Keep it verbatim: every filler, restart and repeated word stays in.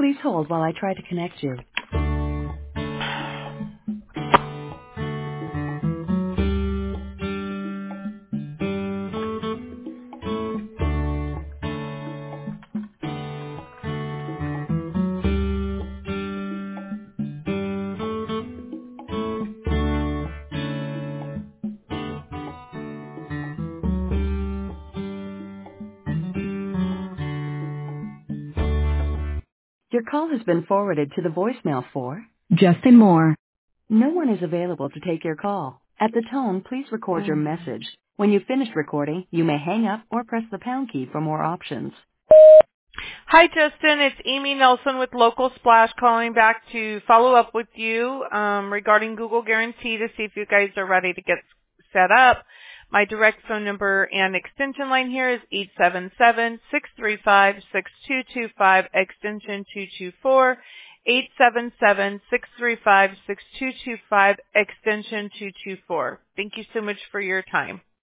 Please hold while I try to connect you. Your call has been forwarded to the voicemail for Justin Moore. No one is available to take your call. At the tone, please record your message. When you've finished recording, you may hang up or press the pound key for more options. Hi, Justin. It's Amy Nelson with Local Splash calling back to follow up with you um, regarding Google Guarantee to see if you guys are ready to get set up. My direct phone number and extension line here is eight seven seven, six three five, six two two five, extension two two four, eight seven seven, six three five, six two two five, extension two two four. Thank you so much for your time.